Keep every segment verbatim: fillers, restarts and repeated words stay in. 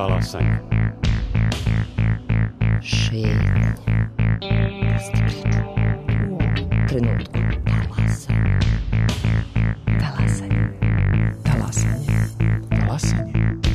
Talasanje. Šetnje. Pusti priču. U ovom trenutku. Talasanje. Talasanje. Talasanje. Talasanje.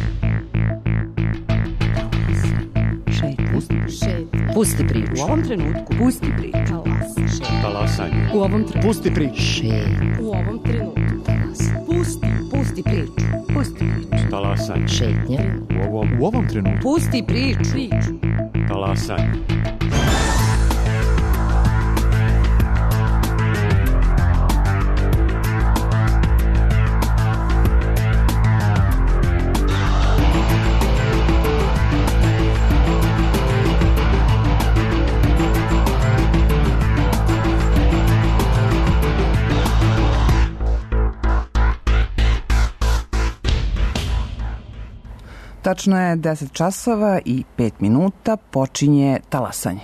Šetnje. Pusti priču. Šetnje. Pusti priču. U ovom trenutku. Pusti priču. Talasanje. Talasanje. U ovom trenutku. Pusti priču. Šetnje. U ovom trenutku. Talasanje. Pusti. Pusti priču. Pusti priču. Talasanje. Šetnje. U ovom, u ovom trenutku. Pusti priču. Priču. Talasanje. Tačno je deset časova i pet minuta, počinje talasanje.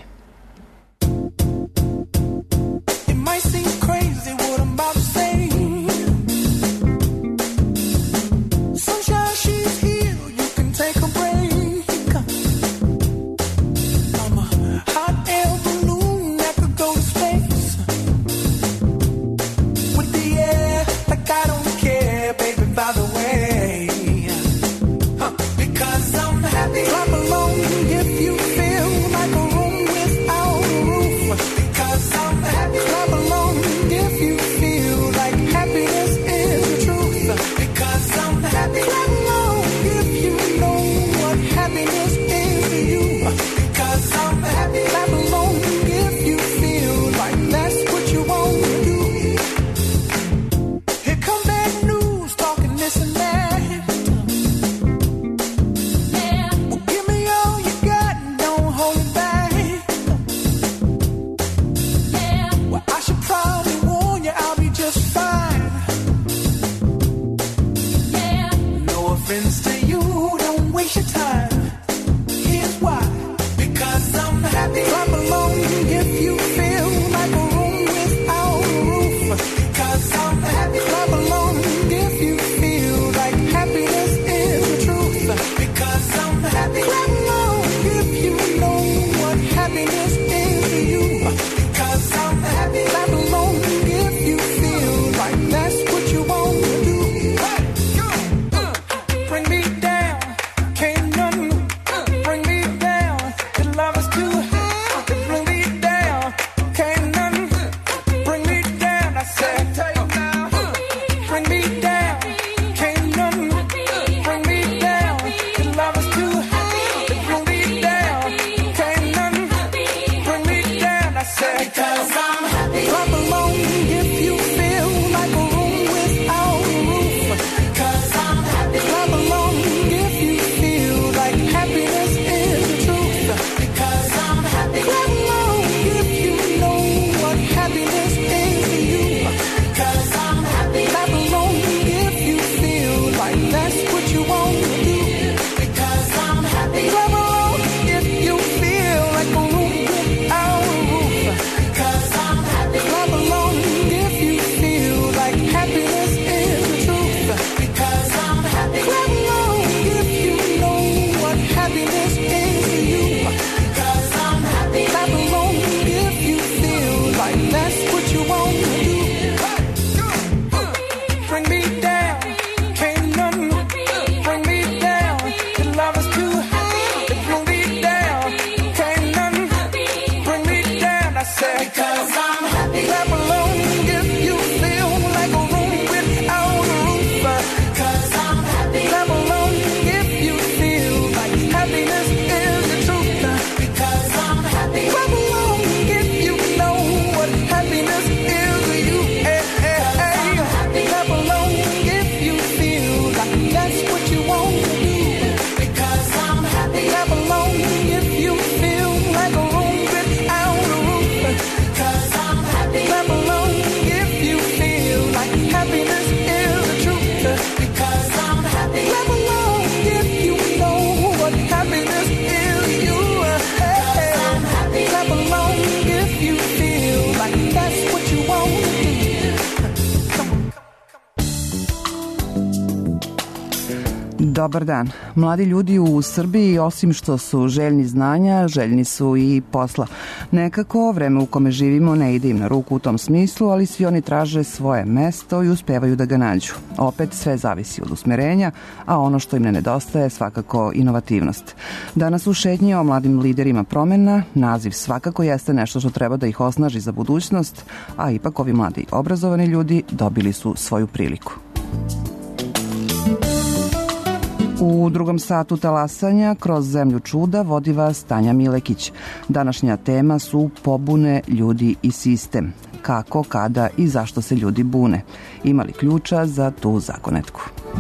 Clap along if you feel like a room with Dobar dan. Mladi ljudi u Srbiji, osim što su željni znanja, željni su i posla. Nekako, vreme u kome živimo ne ide im na ruku u tom smislu, ali svi oni traže svoje mesto i uspevaju da ga nađu. Opet, sve zavisi od usmerenja, a ono što im ne nedostaje je svakako inovativnost. Danas u šetnji o mladim liderima promena, naziv svakako jeste nešto što treba da ih osnaži za budućnost, a ipak ovi mladi obrazovani ljudi dobili su svoju priliku. U drugom satu talasanja kroz zemlju čuda vodi vas Tanja Milekić. Današnja tema su pobune, ljudi i sistem. Kako, kada i zašto se ljudi bune. Ima li ključa za tu zagonetku?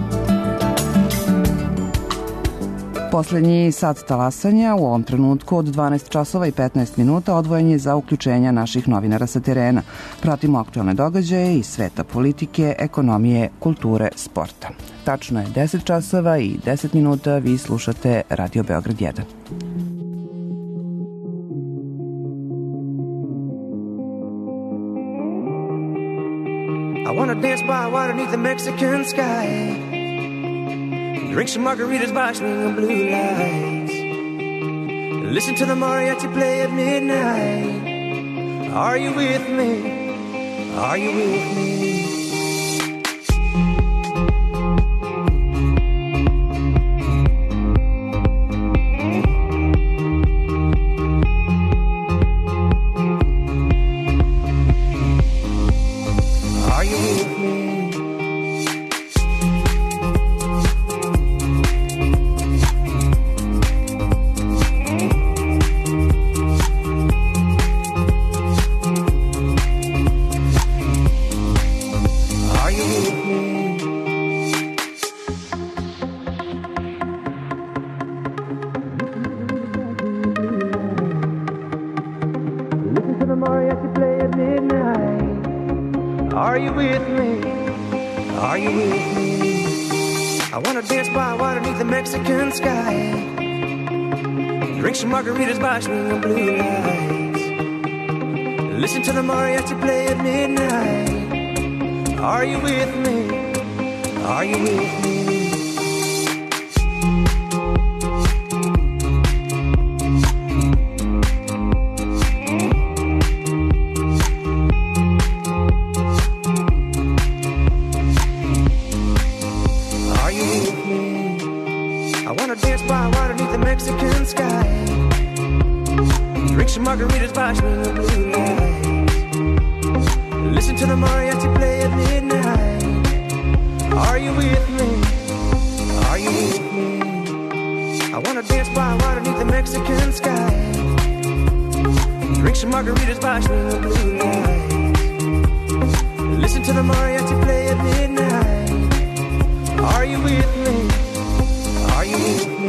Poslednji sat talasanja u ovom trenutku od dvanaest časova i petnaest minuta odvojen je za uključenja naših novinara sa terena. Pratimo aktualne događaje iz sveta politike, ekonomije, kulture, sporta. Tačno je deset časova i deset minuta, vi slušate Radio Beograd jedan. I wanna dance by water beneath the Mexican sky. Drink some margaritas by swinging blue lights. Listen to the mariachi play at midnight. Are you with me? Are you with me? Margaritas by swinging blue lights. Listen to the mariachi play at midnight. Are you with me? Are you with me? Are you with me? I wanna dance by water beneath the Mexican sky. Drink some margaritas by swinging blue lights. Listen to the mariachi play at midnight. Are you with me? Are you with me? I wanna dance by water beneath the Mexican sky. Drink some margaritas by swinging blue lights. Listen to the mariachi play at midnight. Are you with me? Are you with me?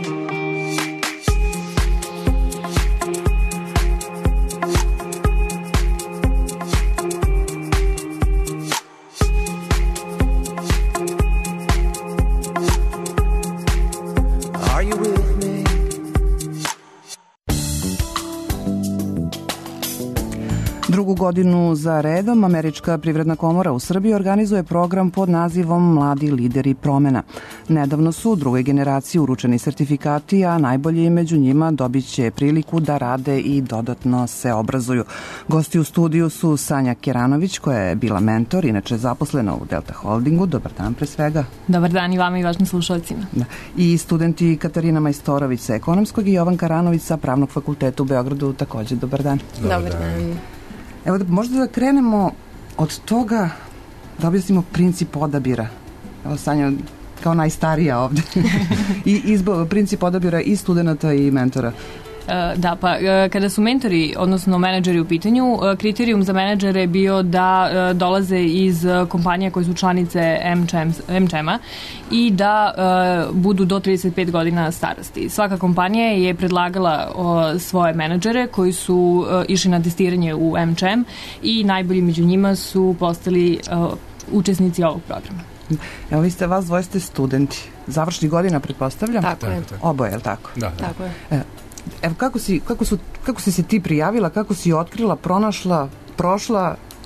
Drugu godinu za redom Američka privredna komora u Srbiji organizuje program pod nazivom Mladi lideri promena. Nedavno su u drugoj generaciji uručeni sertifikati, a najbolji među njima dobit će priliku da rade i dodatno se obrazuju. Gosti u studiju su Sanja Keranović, koja je bila mentor, inače zaposlena u Delta Holdingu. Dobar dan pre svega. Dobar dan i vama i vašim slušalcima. Da. I studenti Katarina Majstorović sa Ekonomskog i Jovan Karanović sa Pravnog fakulteta u Beogradu. Takođe, dobar dan. Dobar, dobar dan. dan. Evo da možda da krenemo od toga da objasnimo princip odabira. Evo Sanja, kao najstarija ovde. I izbor, princip odabira i studenta i mentora. Da, pa kada su mentori, odnosno menadžeri u pitanju, kriterijum za menadžere je bio da dolaze iz kompanija koje su članice em če em-a i da budu do trideset pet godina starosti. Svaka kompanija je predlagala svoje menadžere koji su išli na testiranje u em če em i najbolji među njima su postali učesnici ovog programa. Evo, vi ste, vas dvoje ste studenti. Završni godina, pretpostavljam? Tako je. Oboje, je li tako? Da. Tako je. Evo, kako si, kako su, kako si se ti prijavila, kako si otkrile, pronašla, prošla i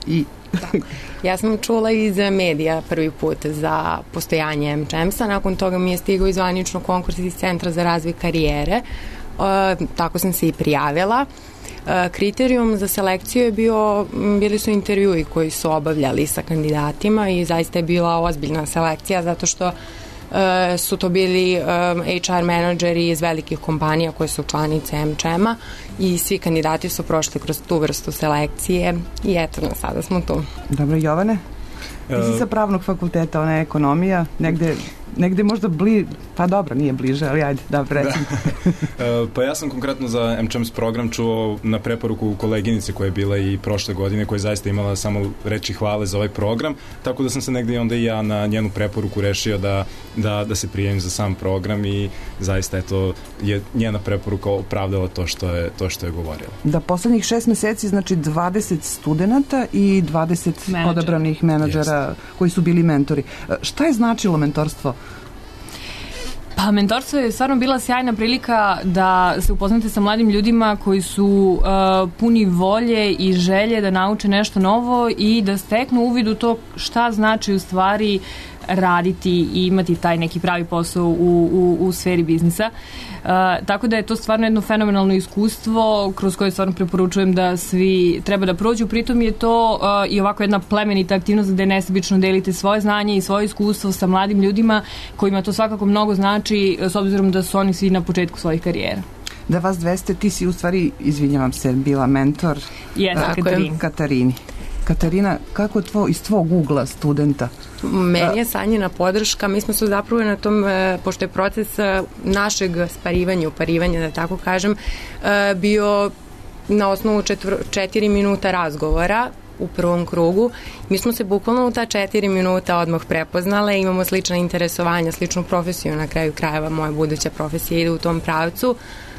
Da. Ja sam čula iz medija prvi put za postojanje em če em sa, nakon toga mi je stigao i zvanično konkurs iz Centra za razvoj karijere, e, tako sam se i prijavila. E, kriterijum za selekciju je bio, bili su intervjui koji su obavljali sa kandidatima i zaista je bila ozbiljna selekcija zato što e, su to bili e, ha er menadžeri iz velikih kompanija koje su članice em če em a i svi kandidati su prošli kroz tu vrstu selekcije i eto, no, sada smo tu. Dobro, Jovane? Ti si sa pravnog fakulteta, ona je ekonomija, negde, negde možda bli... Pa dobro, nije bliže, ali ajde, da, recimo. Da. Pa ja sam konkretno za em če em program čuo na preporuku koleginice koja je bila i prošle godine, koja je zaista imala samo reči hvale za ovaj program, tako da sam se negde onda i ja na njenu preporuku rešio da, da, da se prijavim za sam program i zaista je to, je njena preporuka opravdala to što je, to što je govorila. Da, poslednjih šest meseci, znači dvadeset studenta i dvadeset Menadžer. odabranih menadžera yes. koji su bili mentori. Šta je značilo mentorstvo? Pa mentorstvo je stvarno bila sjajna prilika da se upoznate sa mladim ljudima koji su uh, puni volje i želje da nauče nešto novo i da steknu uvid u to šta znači u stvari raditi i imati taj neki pravi posao u, u, u sferi biznisa. Uh, tako da je to stvarno jedno fenomenalno iskustvo kroz koje stvarno preporučujem da svi treba da prođu. Pritom je to uh, i ovako jedna plemenita aktivnost gde nesebično delite svoje znanje i svoje iskustvo sa mladim ljudima kojima to svakako mnogo znači s obzirom da su oni svi na početku svojih karijera. Da vas dvesta, ti si u stvari, izvinjavam se, bila mentor yes, uh, Katarini. Katarini. Katarina, kako je tvo, iz tvog ugla studenta? Meni je Sanjina podrška. Mi smo se zapravo na tom, pošto je proces našeg sparivanja, uparivanja, da tako kažem, bio na osnovu četvr, četiri minuta razgovora u prvom krugu. Mi smo se bukvalno u ta četiri minuta odmah prepoznale, imamo slična interesovanja, sličnu profesiju, na kraju krajeva moja buduća profesija ide u tom pravcu,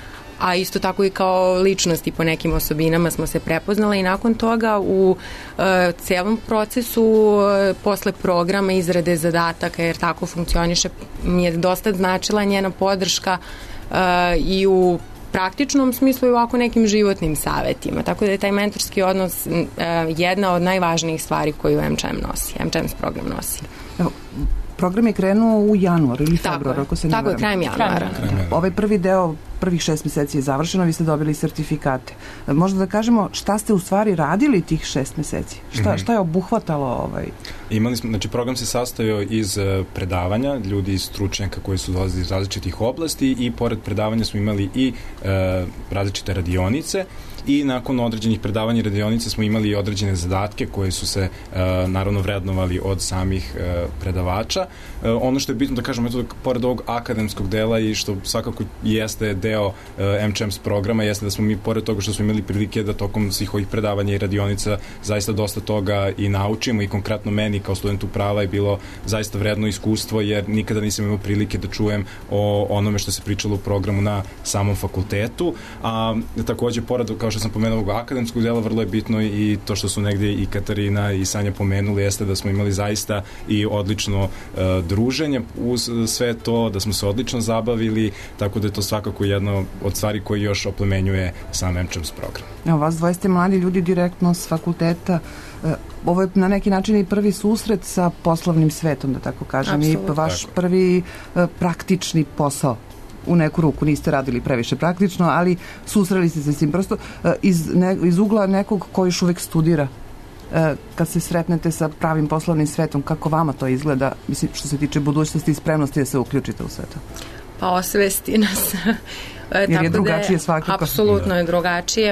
a isto tako i kao ličnosti po nekim osobinama smo se prepoznali i nakon toga u uh, celom procesu uh, posle programa izrade zadataka, jer tako funkcioniše, mi je dosta značila njena podrška uh, i u praktičnom smislu i ovako nekim životnim savetima. Tako da je taj mentorski odnos uh, jedna od najvažnijih stvari koju em če em nosi, em če em program nosi. Evo, program je krenuo u januar ili februar, ako se ne varam. Tako je, krajem januara. Ovaj prvi deo, prvih šest meseci je završeno, vi ste dobili sertifikate. Možda da kažemo šta ste u stvari radili tih šest meseci? Šta, mm-hmm. šta je obuhvatalo ovaj? Imali smo, znači program se sastojao iz predavanja, ljudi iz stručnjaka koji su dolazili iz različitih oblasti i pored predavanja smo imali i e, različite radionice i nakon određenih predavanja i radionice smo imali određene zadatke koje su se e, naravno vrednovali od samih e, predavača. E, ono što je bitno da kažem, eto, pored ovog akademskog dela i što svakako jeste deo e, em če em programa, jeste da smo mi, pored toga što smo imali prilike da tokom svih ovih predavanja i radionica zaista dosta toga i naučimo i konkretno meni kao studentu prava je bilo zaista vredno iskustvo jer nikada nisam imao prilike da čujem o onome što se pričalo u programu na samom fakultetu, a takođe pored, kao što sam pomenuo ovog akademskog dela, vrlo je bitno i to što su negde i Katarina i Sanja pomenuli, jeste da smo imali zaista i odlično uh, druženje uz sve to, da smo se odlično zabavili, tako da je to svakako jedna od stvari koji još oplemenjuje sam em če em program. Evo, vas dvoje ste mladi ljudi direktno s fakulteta. Ovo je na neki način i prvi susret sa poslovnim svetom, da tako kažem. Absolutno. I vaš tako. prvi uh, praktični posao. U neku ruku niste radili previše praktično, ali susreli ste se s tim prosto uh, iz, ne, iz ugla nekog koji još uvek studira. Uh, kad se sretnete sa pravim poslovnim svetom, kako vama to izgleda, mislim, što se tiče budućnosti i spremnosti da se uključite u sve to? Pa osvesti nas. Jer Tako je drugačije da, svakako. Apsolutno je drugačije.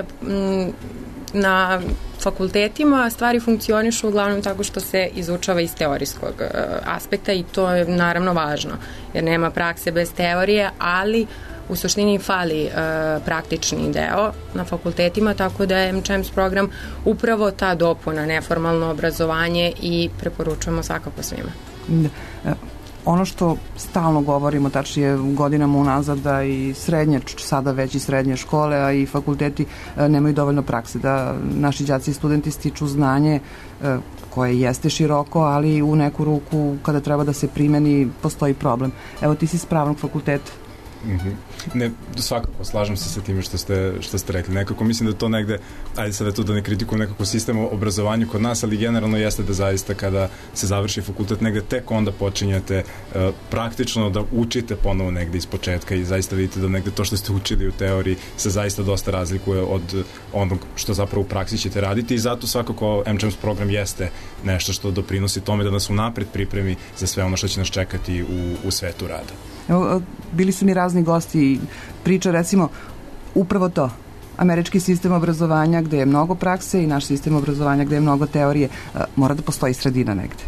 Na fakultetima stvari funkcionišu uglavnom tako što se izučava iz teorijskog uh, aspekta i to je naravno važno, jer nema prakse bez teorije, ali u suštini fali uh, praktični deo na fakultetima, tako da je em če em program upravo ta dopuna, neformalno obrazovanje i preporučujemo svakako svima. Da. Ono što stalno govorimo, tačnije godinama unazad, da i srednje, sada već i srednje škole, a i fakulteti nemaju dovoljno prakse, da naši đaci i studenti stiču znanje koje jeste široko, ali u neku ruku kada treba da se primeni postoji problem. Evo, ti si s pravnog fakulteta. Mm-hmm. Ne, svakako, slažem se sa time što ste, što ste rekli. Nekako mislim da to negde, ajde sada tu da ne kritikujem nekako sistem obrazovanja kod nas, ali generalno jeste da zaista kada se završi fakultet negde, tek onda počinjete uh, praktično da učite ponovo negde iz početka i zaista vidite da negde to što ste učili u teoriji se zaista dosta razlikuje od onog što zapravo u praksi ćete raditi i zato svakako M C E M S program jeste nešto što doprinosi tome da nas unapred pripremi za sve ono što će nas čekati u, u svetu rada. Evo, bili su mi razni gosti i priča recimo upravo to, američki sistem obrazovanja gde je mnogo prakse i naš sistem obrazovanja gde je mnogo teorije, mora da postoji sredina negde.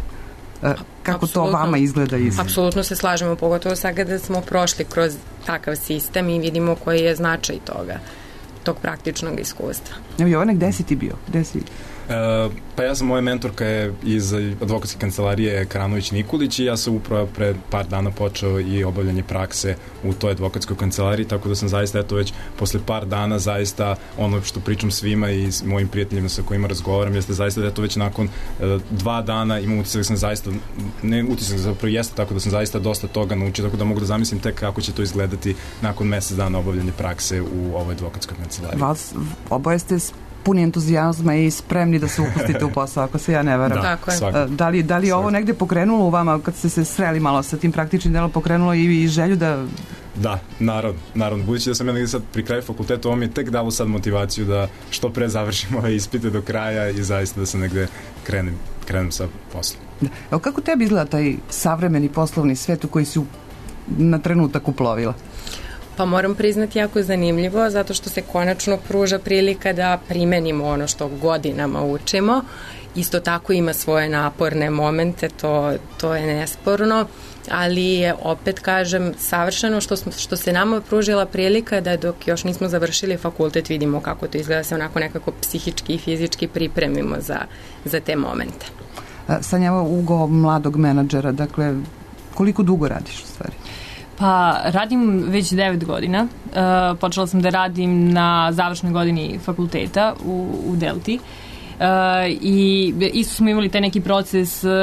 Kako Absolutno. To vama izgleda? Iz... Apsolutno se slažemo, pogotovo sad kada smo prošli kroz takav sistem i vidimo koji je značaj toga, tog praktičnog iskustva. Evo Jovane, gde si ti bio? Gde si... Uh, pa ja sam, moja mentorka je iz advokatske kancelarije Karanović Nikolić i ja sam upravo pre par dana počeo i obavljanje prakse u toj advokatskoj kancelariji, tako da sam zaista eto već posle par dana zaista ono što pričam svima i s mojim prijateljima sa kojima razgovaram jeste zaista da eto već nakon uh, dva dana imam utisak da sam zaista, ne utisak zapravo jeste tako da sam zaista dosta toga naučio, tako da mogu da zamislim tek kako će to izgledati nakon mesec dana obavljanje prakse u ovoj advokatskoj kancelariji. Vas oboje ste puni entuzijazma i spremni da se upustite u posao, ako se ja ne varam. Da, tako je. Da li, da li je ovo negde pokrenulo u vama, kad ste se sreli malo sa tim praktičnim delom, pokrenulo i, i želju da... Da, naravno, naravno. Budući da sam ja negde sad pri kraju fakulteta, ovo mi je tek dalo sad motivaciju da što pre završim ove ispite do kraja i zaista da se negde krenem, krenem sa poslom. Da. Evo, kako tebi izgleda taj savremeni poslovni svet u koji si na trenutak uplovila? Pa moram priznati jako zanimljivo, zato što se konačno pruža prilika da primenimo ono što godinama učimo. Isto tako ima svoje naporne momente, to, to je nesporno, ali je, opet kažem, savršeno što, smo, što se nama pružila prilika da dok još nismo završili fakultet vidimo kako to izgleda, se onako nekako psihički i fizički pripremimo za, za te momente. Sanja, evo ugo mladog menadžera, dakle, koliko dugo radiš u stvari? Pa radim već devet godina. Uh, počela sam da radim na završnoj godini fakulteta u, u Delti. Uh, i isto smo imali taj neki proces uh,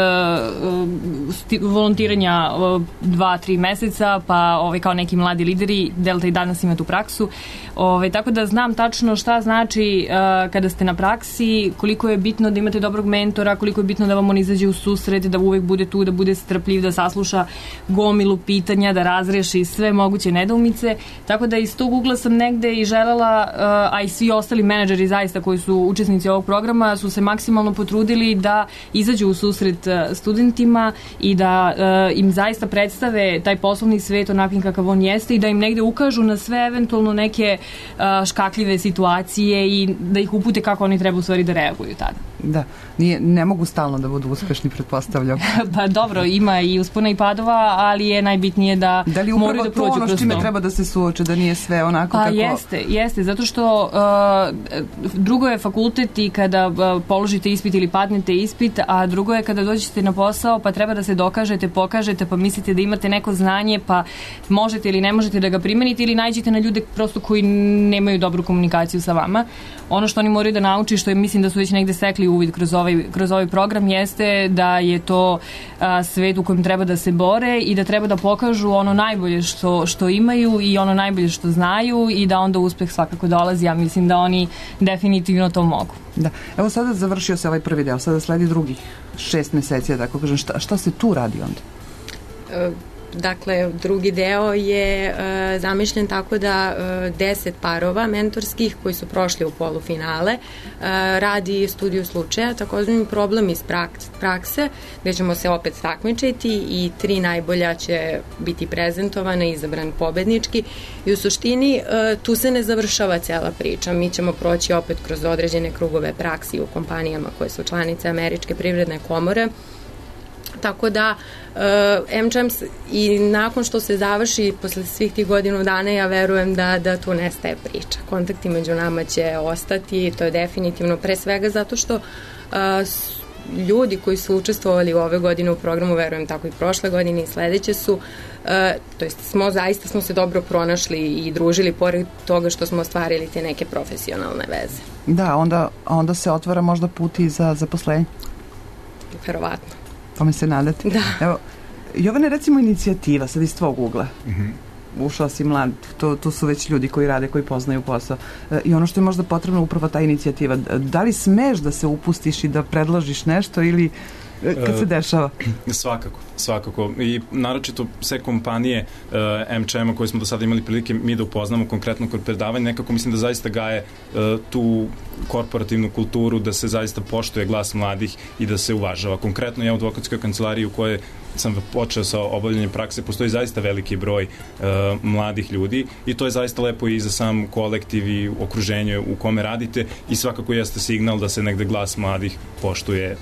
sti, volontiranja uh, dva, tri meseca, pa ovaj, kao neki mladi lideri, Delta i danas ima tu praksu. Ovaj, tako da znam tačno šta znači uh, kada ste na praksi, koliko je bitno da imate dobrog mentora, koliko je bitno da vam on izađe u susret, da uvek bude tu, da bude strpljiv, da sasluša gomilu pitanja, da razreši sve moguće nedoumice. Tako da iz tog ugla sam negde i želela, uh, a i svi ostali menadžeri zaista koji su učesnici ovog programa su se maksimalno potrudili da izađu u susret studentima i da uh, im zaista predstave taj poslovni svet onakim kakav on jeste i da im negde ukažu na sve eventualno neke uh, škakljive situacije i da ih upute kako oni treba u stvari da reaguju tada. Da, nije, ne mogu stalno da budu uspešni, pretpostavljam. Pa dobro, ima i uspona i padova, ali je najbitnije da, da li moraju da prođu kroz to. Da li upravo to ono s čime treba da se suoče, da nije sve onako pa, kako... Pa jeste, jeste, zato što uh, drugo je fakultet i kada uh, položite ispit ili padnete ispit, a drugo je kada dođete na posao pa treba da se dokažete, pokažete, pa mislite da imate neko znanje, pa možete ili ne možete da ga primenite ili nađete na ljude prosto koji nemaju dobru komunikaciju sa vama. Ono što oni moraju da nauči, što je, mislim da su već negde stekli uvid kroz ovaj, kroz ovaj program, jeste da je to a, svet u kojem treba da se bore i da treba da pokažu ono najbolje što, što imaju i ono najbolje što znaju i da onda uspeh svakako dolazi. Ja mislim da oni definitivno to mogu. Da. Evo sada završio se ovaj prvi deo, sada sledi drugih šest meseci, tako kažem. Šta, šta se tu radi onda? E, Dakle, drugi deo je e, zamišljen tako da e, deset parova mentorskih koji su prošli u polufinale e, radi studiju slučaja, takozvani problem iz prakse, gde ćemo se opet takmičiti i tri najbolja će biti prezentovana i izabran pobednički i u suštini e, tu se ne završava cela priča. Mi ćemo proći opet kroz određene krugove praksi u kompanijama koje su članice Američke privredne komore. Tako da uh, M C E M S i nakon što se završi posle svih tih godinu dana, ja verujem da, da tu nestaje priča. Kontakti među nama će ostati, to je definitivno, pre svega zato što uh, ljudi koji su učestvovali u ove godine u programu, verujem tako i prošle godine i sledeće su, uh, to jest smo, zaista smo se dobro pronašli i družili pored toga što smo ostvarili te neke profesionalne veze. Da, onda, onda se otvara možda put i za zaposlenje. Verovatno. Tome se nadati. Da. Evo, Jovane, recimo inicijativa, sad iz tvog ugla. Mm-hmm. ušao si mlad, to, to su već ljudi koji rade, koji poznaju posao. E, I ono što je možda potrebno upravo ta inicijativa, da li smeš da se upustiš i da predložiš nešto ili kad se dešava? Svakako, svakako. I naročito sve kompanije uh, em če ema koje smo do sada imali prilike mi da upoznamo konkretno kod predavanja, nekako mislim da zaista gaje uh, tu korporativnu kulturu, da se zaista poštuje glas mladih i da se uvažava. Konkretno ja u advokatskoj kancelariji u kojoj sam počeo sa obavljanjem prakse, postoji zaista veliki broj uh, mladih ljudi i to je zaista lepo i za sam kolektiv i okruženje u kome radite i svakako jeste signal da se negde glas mladih poštuje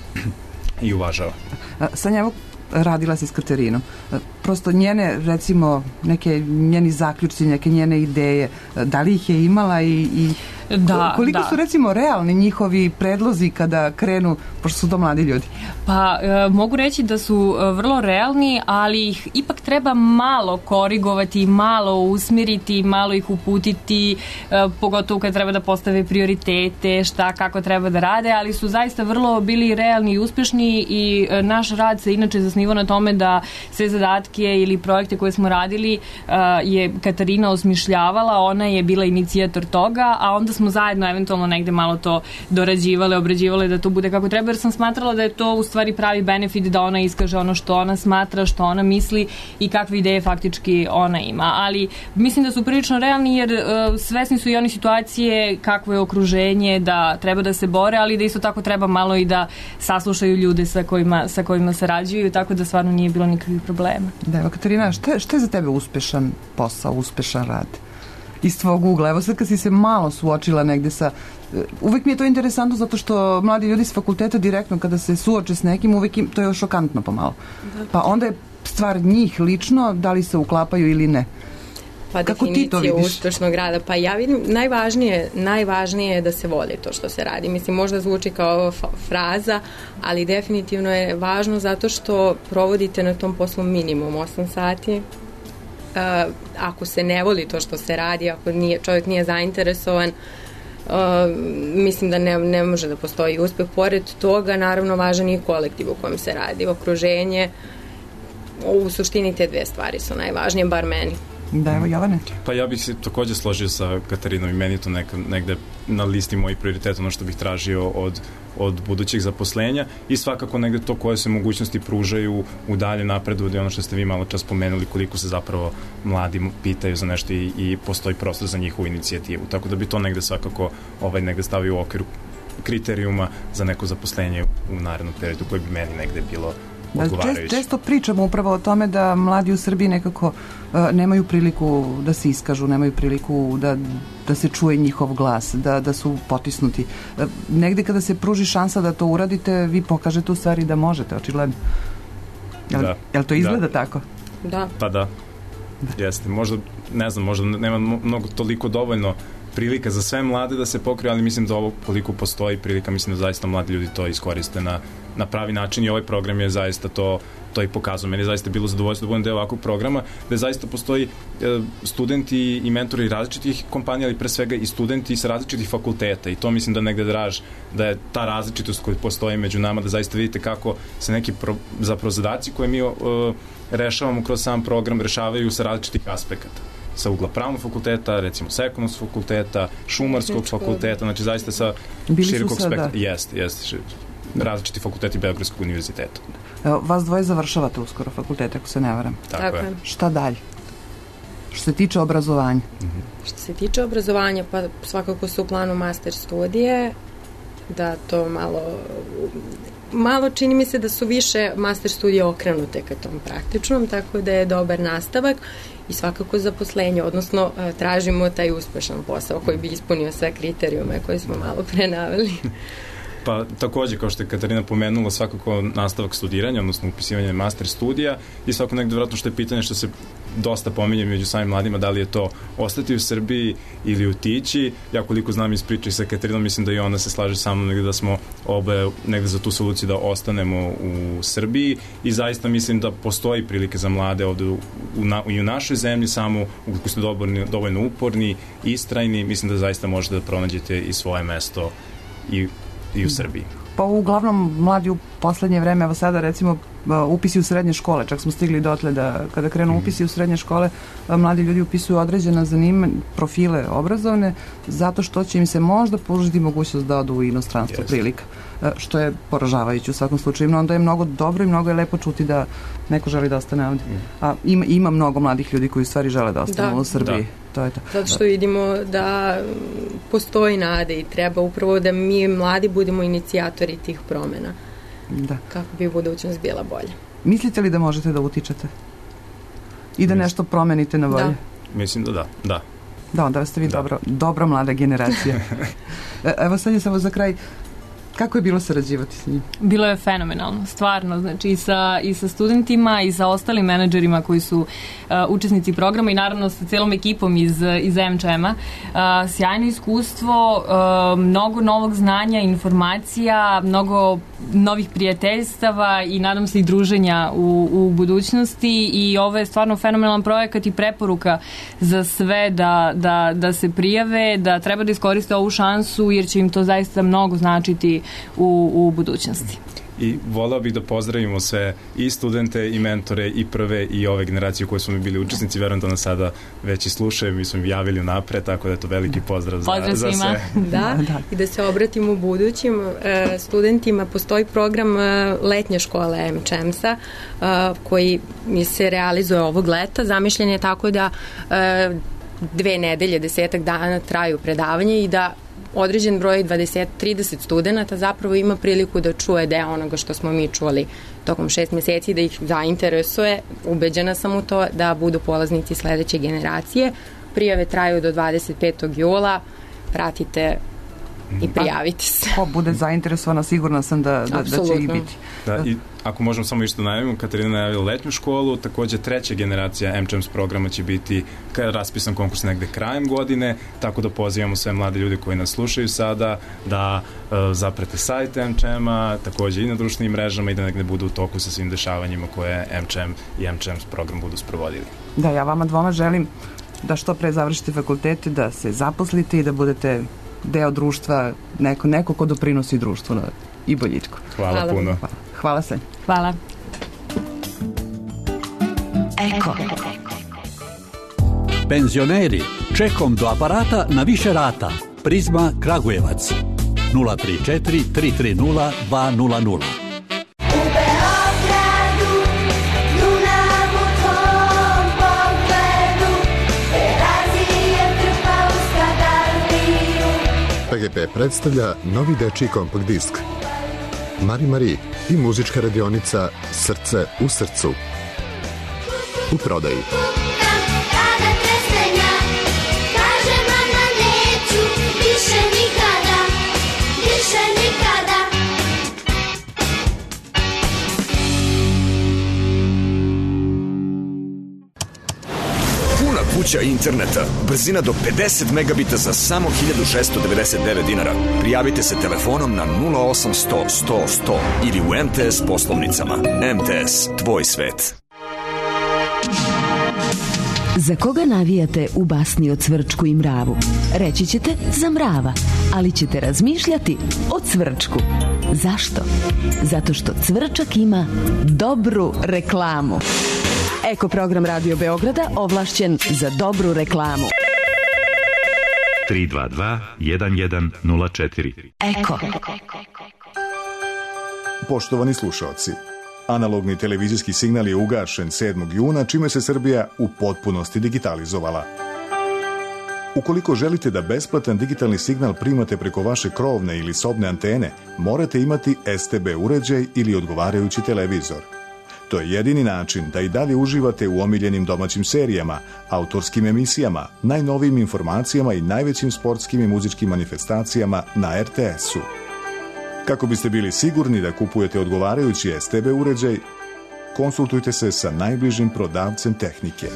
i uvažava. Sanja, evo, radila si s Katerinom. Prosto njene, recimo, neke njeni zaključci, neke njene ideje, da li ih je imala i, i da, koliko da. su, recimo, realni njihovi predlozi kada krenu, pošto su to mladi ljudi? Pa, e, mogu reći da su e, vrlo realni, ali ih ipak treba malo korigovati, malo usmiriti, malo ih uputiti, e, pogotovo kad treba da postave prioritete, šta, kako treba da rade, ali su zaista vrlo bili realni i uspešni i e, naš rad se inače zasnivao na tome da sve zadatke ili projekte koje smo radili e, je Katarina osmišljavala, ona je bila inicijator toga, a onda smo zajedno eventualno negde malo to dorađivale, obrađivale da to bude kako treba, jer sam smatrala da je to u stvari pravi benefit da ona iskaže ono što ona smatra, što ona misli i kakve ideje faktički ona ima. Ali mislim da su prilično realni jer uh, svesni su i oni situacije kakvo je okruženje, da treba da se bore, ali da isto tako treba malo i da saslušaju ljude sa kojima, sa kojima sarađuju, tako da stvarno nije bilo nikakvih problema. Da, evo Katarina, šta, šta je za tebe uspešan posao, uspešan rad? Iz tvog ugla. Evo sad kad si se malo suočila negde sa... Uvek mi je to interesantno zato što mladi ljudi s fakulteta direktno kada se suoče s nekim, uvek im, to je šokantno pomalo. Pa onda je stvar njih lično, da li se uklapaju ili ne. Pa kako ti to vidiš? Uspešnog rada. Pa ja vidim, najvažnije, najvažnije je da se voli to što se radi. Mislim, možda zvuči kao fraza, ali definitivno je važno zato što provodite na tom poslu minimum osam sati. Uh, ako se ne voli to što se radi, ako nije, čovjek nije zainteresovan, uh, mislim da ne, ne može da postoji uspeh. Pored toga, naravno, važan je kolektiv u kojem se radi, okruženje. U suštini te dve stvari su najvažnije, bar meni. Da, evo Jovane. Pa ja bih se takođe složio sa Katarinom i meni to neka, negde na listi mojih prioriteta, ono što bih tražio od, od budućih zaposlenja i svakako negde to koje se mogućnosti pružaju u daljem napredu, da je ono što ste vi malo čas spomenuli koliko se zapravo mladi pitaju za nešto i, i postoji prostor za njihovu inicijativu. Tako da bi to negde svakako ovaj, negde stavio u okviru kriterijuma za neko zaposlenje u narednom periodu koje bi meni negde bilo Čest, često pričamo upravo o tome da mladi u Srbiji nekako uh, nemaju priliku da se iskažu, nemaju priliku da, da se čuje njihov glas, da, da su potisnuti. Uh, negde kada se pruži šansa da to uradite, vi pokažete u stvari da možete, očigledno. Jel, da. jel to izgleda da. tako? Da. Pa da. da. Jeste. Možda, ne znam, možda nema mnogo toliko dovoljno prilika za sve mlade da se pokriju, ali mislim da ovo koliko postoji prilika, mislim da zaista mladi ljudi to iskoriste na, na pravi način i ovaj program je zaista to, to i pokazao. Meni je zaista bilo zadovoljstvo da budem deo ovakvog programa, da zaista postoji e, studenti i mentori različitih kompanija, ali pre svega i studenti sa različitih fakulteta i to mislim da negde draž, da je ta različitost koja postoji među nama, da zaista vidite kako se neki pro, zapravo zadaci koje mi e, rešavamo kroz sam program rešavaju sa različitih aspekata. Sa ugla pravnog fakulteta, recimo sa ekonomskog fakulteta, šumarskog Ličko. fakulteta, znači zaista sa Bili širokog spektra. Da. Jeste, jeste. Različiti fakulteti Beogradskog univerziteta. Evo, vas dvoje završavate uskoro fakultet, ako se ne varam. Tako, Tako je. Šta dalje? Što se tiče obrazovanja? Mm-hmm. Što se tiče obrazovanja, pa svakako su u planu master studije, da to malo... Malo čini mi se da su više master studije okrenute ka tom praktičnom, tako da je dobar nastavak i svakako zaposlenje, odnosno tražimo taj uspešan posao koji bi ispunio sve kriterijume koje smo malo pre naveli. Pa takođe, kao što je Katarina pomenula, svakako nastavak studiranja, odnosno upisivanje master studija i svako nekde vratno što je pitanje što se dosta pominje među samim mladima, da li je to ostati u Srbiji ili otići. Ja koliko znam iz priče sa Katarinom, mislim da i ona se slaže sa mnom negde da smo obe negde za tu soluciju da ostanemo u Srbiji i zaista mislim da postoji prilike za mlade ovde u, u, na, i u našoj zemlji, samo ukoliko ste dovoljno, dovoljno uporni, istrajni, mislim da zaista možete da pronađete i svoje mesto i i u Srbiji. Pa uglavnom mladi u poslednje vreme, evo sada recimo upisi u srednje škole, čak smo stigli dotle da kada krenu upisi u srednje škole, mladi ljudi upisuju određena zanimanja, profile obrazovne, zato što će im se možda pružiti mogućnost da odu u inostranstvo yes. prilika, što je poražavajuće u svakom slučaju. Onda je mnogo dobro i mnogo je lepo čuti da neko želi da ostane ovde. A ima, ima mnogo mladih ljudi koji u stvari žele da ostanu da. u Srbiji. Da. To je to. Zato što vidimo da postoji nade i treba upravo da mi mladi budemo inicijatori tih promena. Da. Kako bi budućnost bila bolja. Mislite li da možete da utičete? I da Mislim. nešto promenite na bolje? Da. Mislim da da, da. Da, onda ste vi da. dobro, dobra mlada generacija. Evo sad je samo za kraj, kako je bilo sarađivati s njim? Bilo je fenomenalno, stvarno, znači i sa, i sa studentima i sa ostalim menadžerima koji su uh, učesnici programa i naravno sa celom ekipom iz, iz em če ema. Uh, sjajno iskustvo, uh, mnogo novog znanja, informacija, mnogo novih prijateljstava i nadam se i druženja u, u budućnosti i ovo je stvarno fenomenalan projekat i preporuka za sve da, da, da se prijave, da treba da iskoriste ovu šansu jer će im to zaista mnogo značiti U, u budućnosti. I volao bih da pozdravimo sve i studente i mentore i prve i ove generacije koje smo mi bili učesnici, verujem da nas sada već i slušaju, mi smo im javili unapred, tako da je to veliki pozdrav, pozdrav za, za sve. Da, i da se obratimo budućim e, studentima. Postoji program e, letnje škole em če emsa e, koji se realizuje ovog leta. Zamišljen je tako da e, dve nedelje, desetak dana traju predavanje i da određen broj dvadeset do trideset studenta zapravo ima priliku da čuje deo onoga što smo mi čuli tokom šest meseci, da ih zainteresuje, ubeđena sam u to, da budu polaznici sledeće generacije. Prijave traju do dvadeset petog jula, pratite i prijavite se. Ko bude zainteresovana, sigurna sam da, da, da će ih biti. Da, i ako možemo samo išto najavimo, Katarina najavila letnju školu, takođe treća generacija em če ems programa će biti raspisan konkurs negde krajem godine, tako da pozivamo sve mlade ljude koji nas slušaju sada da uh, zaprate sajt em če ema, takođe i na društvenim mrežama i da negde budu u toku sa svim dešavanjima koje em če em i em če ems program budu sprovodili. Da, ja vama dvoma želim da što pre završite fakultete, da se zaposlite i da budete deo društva, neko, neko ko doprinosi društvu i boljitku. Hvala, Hvala puno. Hvala, Hvala se. Hvala. Eko. Penzioneri, čekom do aparata na više rata. Prizma Kragujevac. nula tri četiri tri tri nula dva nula nula. pe ge pe predstavlja novi dečiji kompakt disk Mari Mari i muzička radionica Srce u srcu. U prodaji. Kuća interneta, brzina do pedeset megabita za samo hiljadu šessto devedeset devet dinara. Prijavite se telefonom na nula osam sto sto sto ili u em te es poslovnicama. em te es, tvoj svet. Za koga navijate u basni o Cvrčku i Mravu? Reći ćete za Mrava, ali ćete razmišljati o Cvrčku. Zašto? Zato što Cvrčak ima dobru reklamu. Eko program Radio Beograda ovlašćen za dobru reklamu. tri dva dva jedan jedan nula četiri. Eko. Poštovani slušaoci, analogni televizijski signal je ugašen sedmog juna, čime se Srbija u potpunosti digitalizovala. Ukoliko želite da besplatan digitalni signal primate preko vaše krovne ili sobne antene, morate imati es te be uređaj ili odgovarajući televizor. To je jedini način da i dalje uživate u omiljenim domaćim serijama, autorskim emisijama, najnovijim informacijama i najvećim sportskim i muzičkim manifestacijama na er te esu. Kako biste bili sigurni da kupujete odgovarajući es te be uređaj, konsultujte se sa najbližim prodavcem tehnike.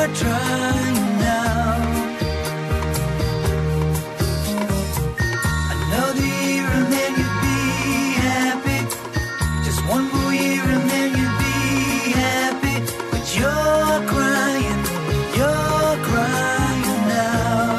trying now. Another year and then you'd be happy. Just one more year and then you'd be happy. But you're crying, you're crying now.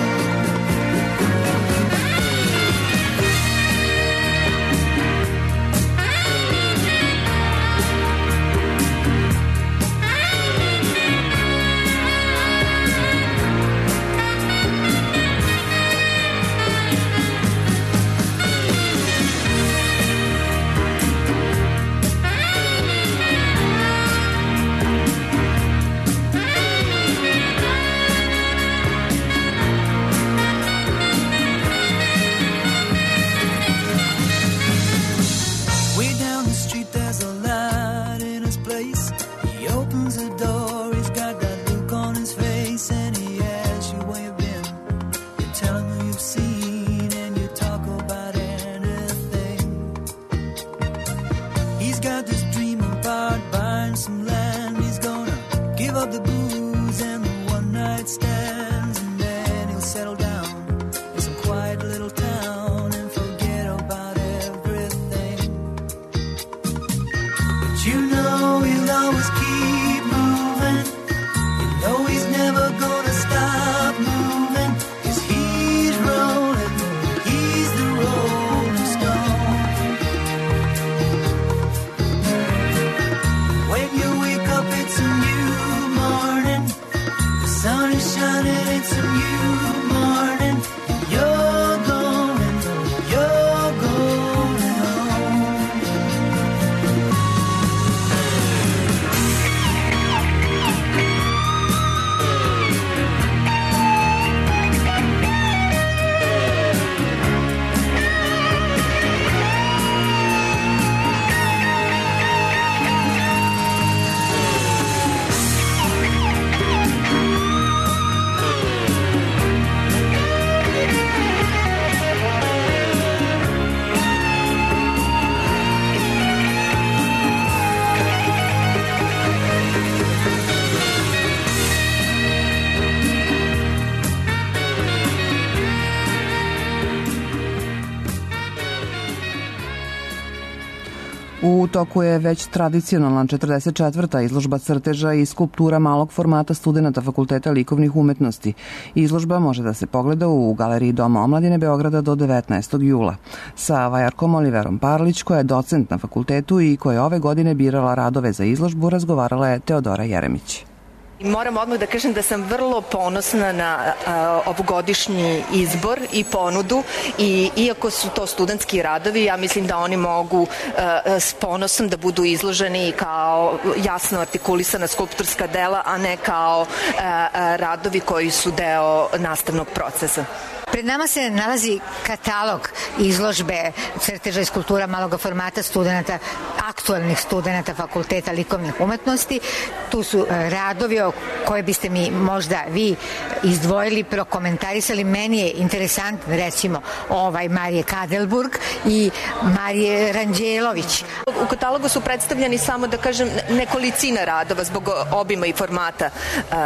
U toku je već tradicionalna četrdeset četvrta izložba crteža i skulptura malog formata studenta Fakulteta likovnih umetnosti. Izložba može da se pogleda u Galeriji Doma omladine Beograda do devetnaestog jula. Sa vajarkom Oliverom Parlić, koja je docent na fakultetu i koja je ove godine birala radove za izložbu, razgovarala je Teodora Jeremić. Moram odmah da kažem da sam vrlo ponosna na a, ovogodišnji izbor i ponudu i iako su to studentski radovi, ja mislim da oni mogu a, s ponosom da budu izloženi kao jasno artikulisana skulpturska dela, a ne kao a, a, radovi koji su deo nastavnog procesa. Pred nama se nalazi katalog izložbe crteža i skulptura malog formata studenta, aktualnih studenta Fakulteta likovnih umetnosti. Tu su radovi o koje biste mi možda vi izdvojili, prokomentarisali. Meni je interesantan recimo ovaj Marije Kadelburg i Marije Ranđelović. U katalogu su predstavljeni samo, da kažem, nekolicina radova zbog obima i formata uh,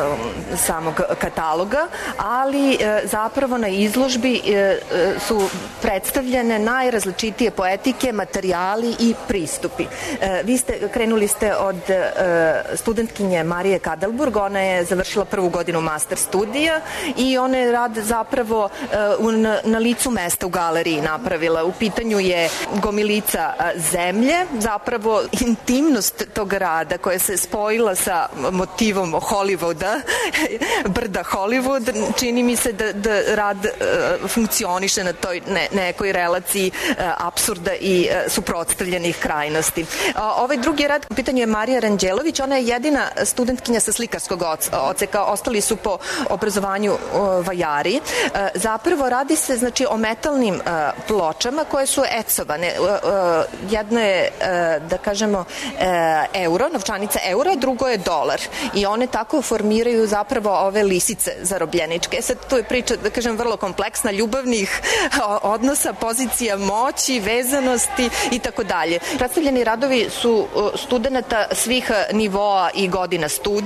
samog kataloga, ali uh, zapravo na izložbi uh, su predstavljene najrazličitije poetike, materijali i pristupi. Uh, vi ste, krenuli ste od uh, studentkinje Marije Kadelburg, ona je završila prvu godinu master studija i ona je rad zapravo uh, na, na licu mesta u galeriji napravila. U pitanju je gomilica uh, zemlje, zapravo intimnost tog rada koja se spojila sa motivom Hollywooda, brda Hollywood, čini mi se da, da rad uh, funkcioniše na toj ne, nekoj relaciji uh, apsurda i uh, suprotstavljenih krajnosti. Uh, ovaj drugi rad, u pitanju je Marija Ranđelović, ona je jedina studentkinja sa slikarskog odseka, ostali su po obrazovanju uh, vajari. Uh, zapravo radi se znači o metalnim uh, pločama koje su ecovane. Uh, uh, jedno je, uh, da kažemo, uh, euro, novčanica eura, drugo je dolar. I one tako formiraju zapravo ove lisice zarobljeničke. Sad tu je priča, da kažem, vrlo kompleksna, ljubavnih odnosa, pozicija moći, vezanosti i tako dalje. Predstavljeni radovi su studenta svih nivoa i godina studija.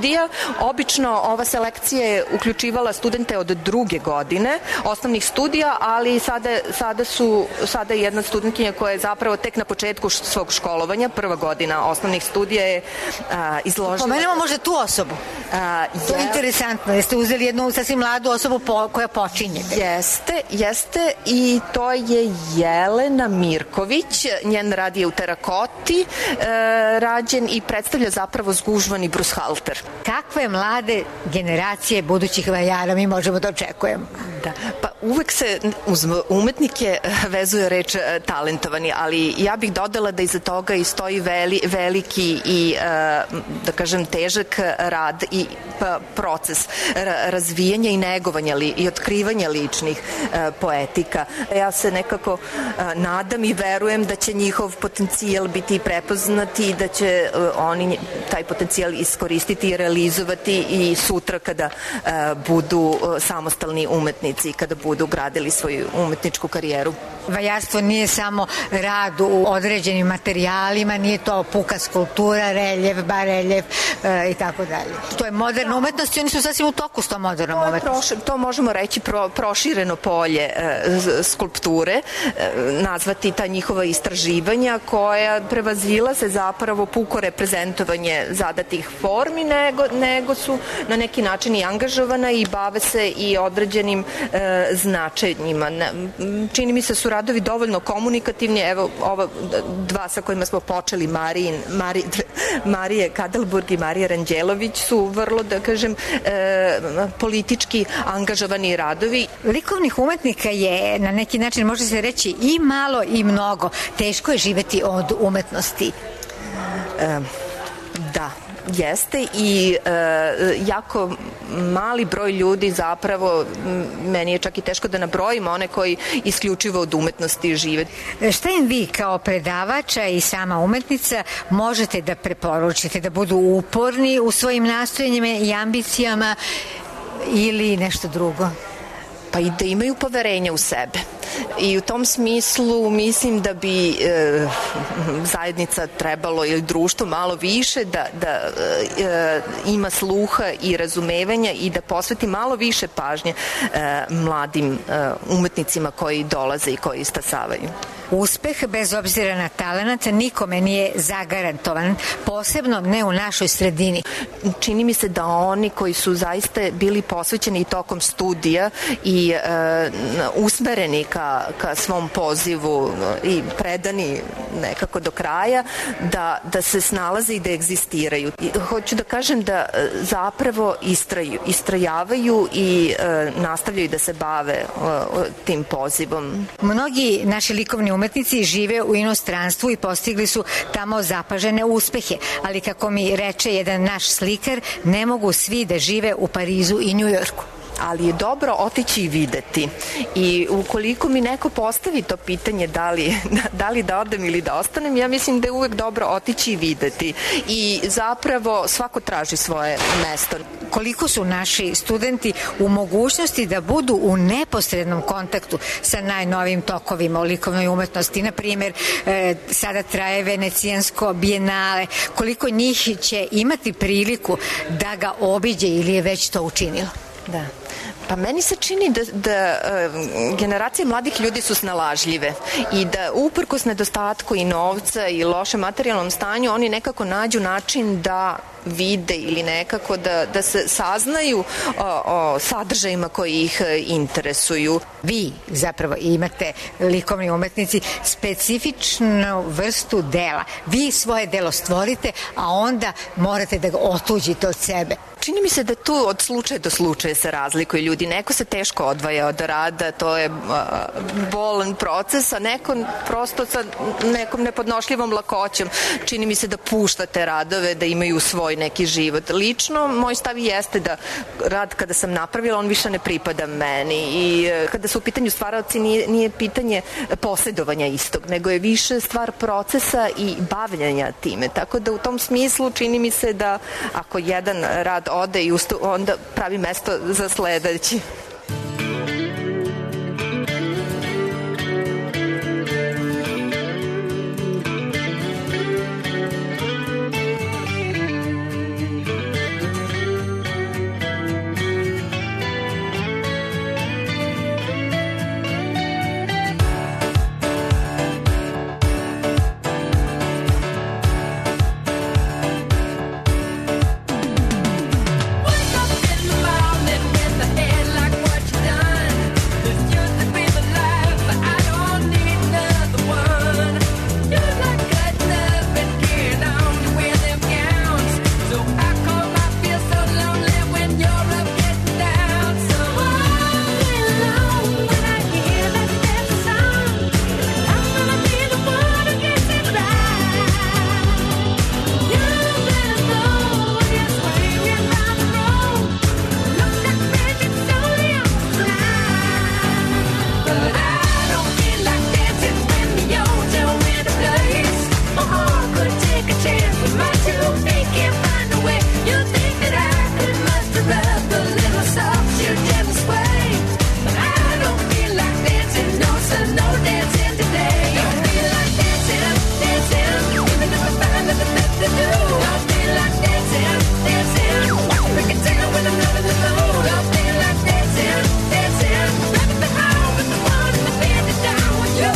Obično ova selekcija je uključivala studente od druge godine osnovnih studija, ali sada, sada, su, sada je jedna studentkinja koja je zapravo tek na početku svog školovanja, prva godina osnovnih studija je a, izložila... Pomenemo možda tu osobu. A, to je interesantno. Jeste uzeli jednu sasvim mladu osobu po, koja počinje. Jeste, jeste i to je Jelena Mirković. Njen rad je u terakoti e, rađen i predstavlja zapravo zgužvani brushalter. Kakve mlade generacije budućih vajara mi možemo da očekujemo? Da, pa uvek se uz umetnike vezuje reč talentovani, ali ja bih dodala da iza toga i stoji veli, veliki i da kažem težak rad i proces razvijanja i negovanja li, i otkrivanja ličnih poetika. Ja se nekako nadam i verujem da će njihov potencijal biti prepoznati i da će oni taj potencijal iskoristiti i realizovati i sutra kada budu samostalni umetnici, kada budu gradili svoju umetničku karijeru. Vajarstvo nije samo rad u određenim materijalima, nije to puka skulptura, reljef, bareljef e, i tako dalje. To je moderna umetnost i oni su sasvim u toku s tom modernom umetnosti. To možemo reći pro, prošireno polje e, skulpture, e, nazvati ta njihova istraživanja koja prevazila se zapravo puko reprezentovanje zadatih formi, nego, nego su na neki način i angažovana i bave se i određenim e, značenjima. Čini mi se su radovi dovoljno komunikativni, evo ova dva sa kojima smo počeli, Marijin, Mari, Marije Kadelburg i Marija Ranđelović su vrlo, da kažem, e, politički angažovani radovi. Likovnih umetnika je na neki način, može se reći, i malo i mnogo. Teško je živeti od umetnosti. E, da. Jeste i e, jako mali broj ljudi zapravo, meni je čak i teško da nabrojimo one koji isključivo od umetnosti žive. Šta im vi kao predavača i sama umetnica možete da preporučite, da budu uporni u svojim nastojanjima i ambicijama ili nešto drugo? Pa i da imaju poverenja u sebe. I u tom smislu mislim da bi e, zajednica trebalo ili društvo malo više da, da e, ima sluha i razumevanja i da posveti malo više pažnje e, mladim e, umetnicima koji dolaze i koji stasavaju. Uspeh, bez obzira na talenat, nikome nije zagarantovan, posebno ne u našoj sredini. Čini mi se da oni koji su zaista bili posvećeni tokom studija i e, usmereni ka, ka svom pozivu i predani nekako do kraja, da, da se snalaze i da egzistiraju. I hoću da kažem da zapravo istraju, istrajavaju i e, nastavljaju da se bave e, tim pozivom. Mnogi naši likovni umetnici žive u inostranstvu i postigli su tamo zapažene uspehe, ali kako mi reče jedan naš slikar, ne mogu svi da žive u Parizu i Njujorku. Ali je dobro otići i videti. I ukoliko mi neko postavi to pitanje da li, da li da odem ili da ostanem, ja mislim da je uvek dobro otići i videti. I zapravo svako traži svoje mesto. Koliko su naši studenti u mogućnosti da budu u neposrednom kontaktu sa najnovim tokovima u likovnoj umetnosti? Na primjer, e, sada traje Venecijansko bijenale. Koliko njih će imati priliku da ga obiđe ili je već to učinilo? Da. Pa meni se čini da, da uh, generacije mladih ljudi su snalažljive i da uprkos nedostatku i novca i lošem materijalnom stanju oni nekako nađu način da vide ili nekako da, da se saznaju o, o sadržajima koji ih interesuju. Vi zapravo imate, likovni umetnici, specifičnu vrstu dela. Vi svoje delo stvorite, a onda morate da ga otuđite od sebe. Čini mi se da tu od slučaja do slučaja se razlikuju ljudi. Neko se teško odvaja od rada, to je uh, bolan proces, a neko prosto sa nekom nepodnošljivom lakoćom. Čini mi se da puštate radove, da imaju svoj neki život. Lično, moj stav jeste da rad kada sam napravila, on više ne pripada meni i uh, kada su u pitanju stvaraoci nije, nije pitanje posjedovanja istog, nego je više stvar procesa i bavljanja time. Tako da u tom smislu čini mi se da ako jedan rad ode i usto, onda pravi mesto za sledeći. rub the little soft shoe gentle sway. But I don't feel like dancing, no son, no dancing today. Don't feel like dancing, dancing, even if I find nothing left to do. Don't feel like dancing, dancing, I can tell when I'm not in the mood. Don't feel like dancing, dancing, right at the house with the one in the bed to down with you.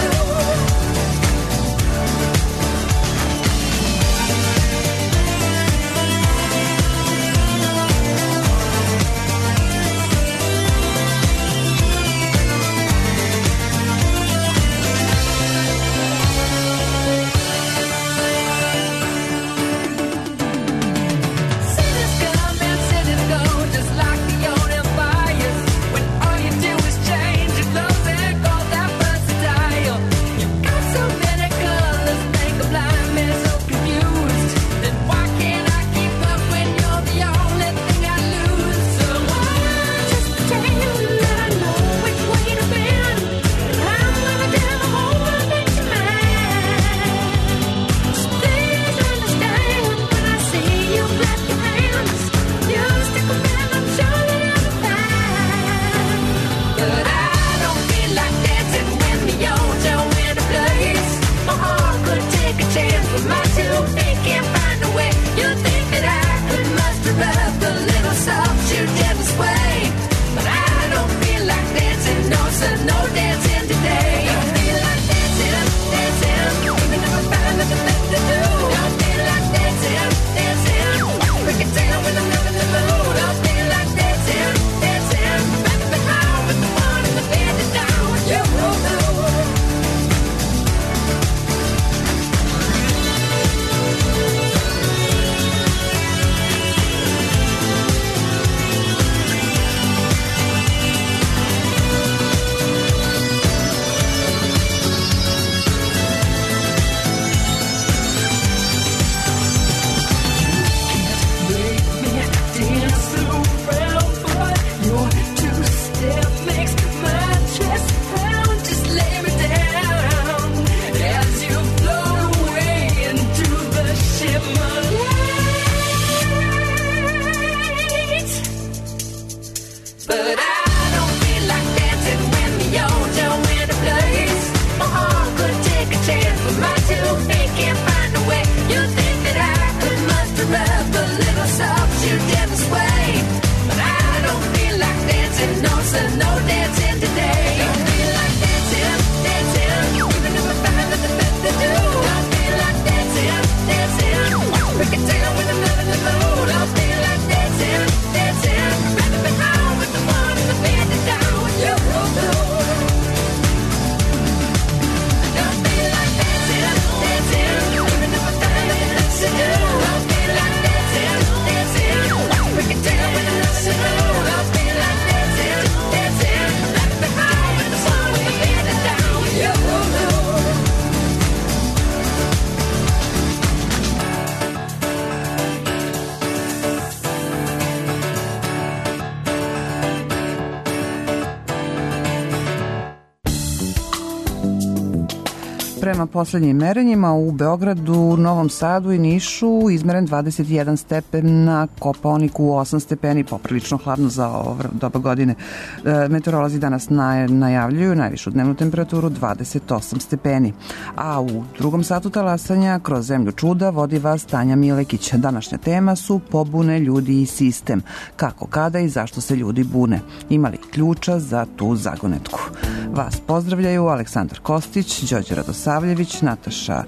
Prema poslednjim merenjima u Beogradu, Novom Sadu i Nišu izmeren dvadeset jedan stepen, na Kopaoniku osam stepeni, poprilično hladno za ovo doba godine. E, meteorolozi danas najavljuju najvišu dnevnu temperaturu dvadeset osam stepeni. A u drugom satu talasanja kroz zemlju čuda vodi vas Tanja Milekić. Današnja tema su pobune ljudi i sistem. Kako, kada i zašto se ljudi bune? Imali ključa za tu zagonetku? Vas pozdravljaju Aleksandar Kostić, Đorđe Radosavljević, Nataša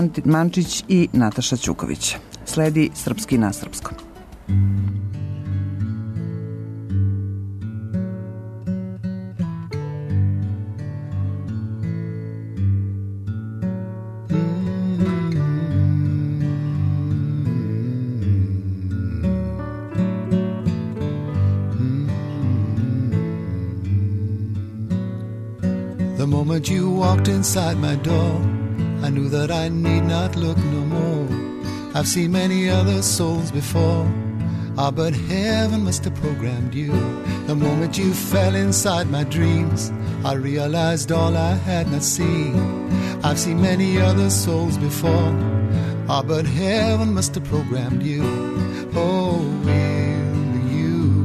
Mančić i Nataša Ćuković. Sledi Srpski na srpskom. The moment you walked inside my door, I knew that I need not look no more. I've seen many other souls before, ah, but heaven must have programmed you. The moment you fell inside my dreams, I realized all I had not seen. I've seen many other souls before, ah, but heaven must have programmed you. Oh, will you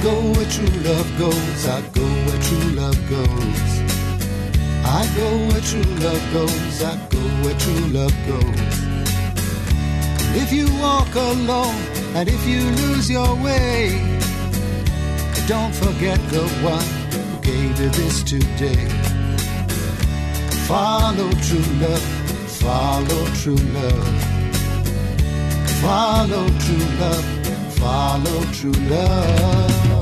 go where true love goes. I go where true love goes. I go where true love goes. I go where true love goes. If you walk alone and if you lose your way, don't forget the one who gave you this today. Follow true love, follow true love. Follow true love, follow true love.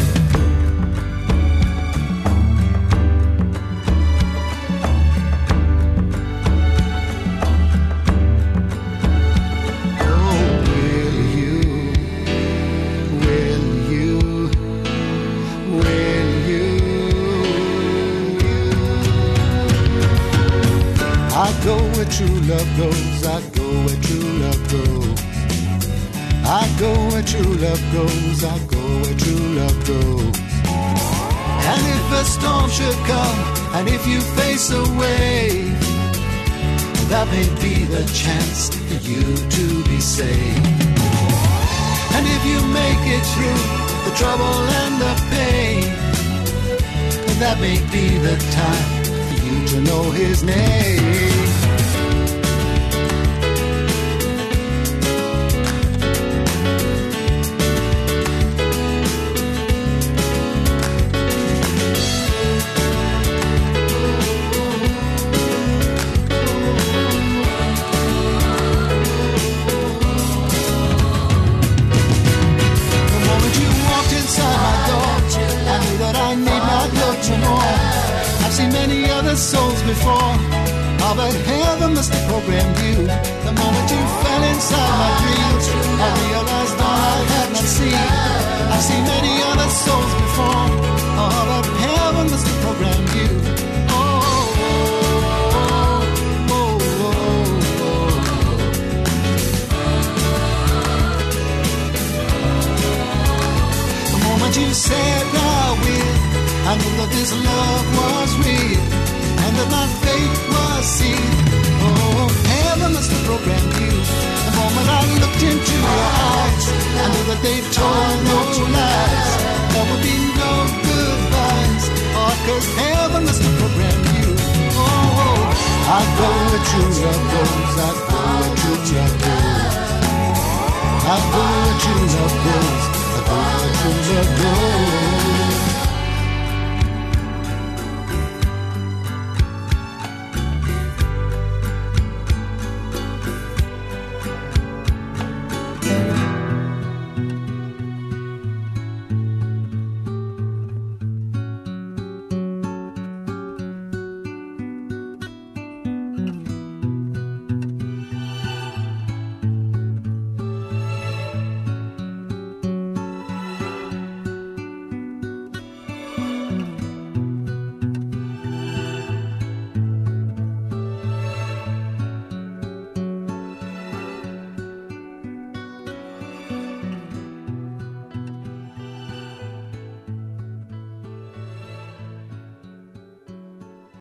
I go where true love goes. I go where true love goes. I go where true love goes. I go where true love goes. And if a storm should come, and if you face a wave, that may be the chance for you to be saved. And if you make it through the trouble and the pain, that may be the time for you to know his name. Souls before, oh, but heaven must have programmed you. The moment you fell inside my dreams, I realized all I had not seen. I've seen many other souls before, oh, but heaven must have programmed you. Oh, oh, oh, oh, oh. The moment you said I will, I knew that this love was real, and that my fate was sealed. Oh, heaven must have programmed you. The moment I looked into your eyes, I knew that they told no lies. There would be no goodbyes. Oh, cause heaven must have programmed you. Oh, I go where true love goes. I